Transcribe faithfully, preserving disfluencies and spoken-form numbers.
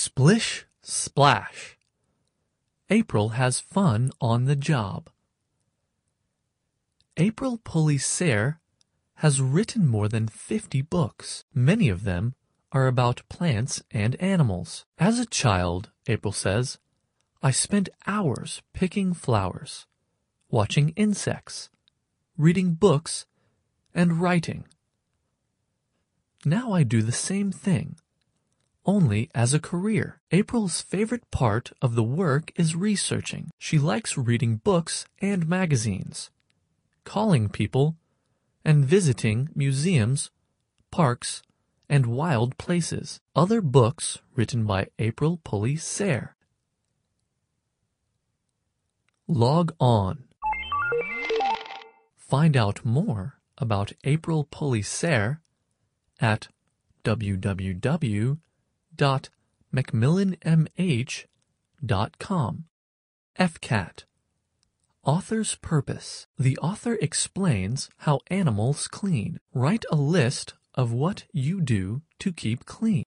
Splish Splash. April has fun on the job. April Pulley Sayre has written more than fifty books. Many of them are about plants and animals. As a child, April says, I spent hours picking flowers, watching insects, reading books, and writing. Now I do the same thing, only as a career. April's favorite part of the work is researching. She likes reading books and magazines, calling people, and visiting museums, parks, and wild places. Other books written by April Pulley Sayre. Log on. Find out more about April Pulley Sayre at w w w dot macmillan m h dot com. F C A T. Author's purpose. The author explains how animals clean. Write a list of what you do to keep clean.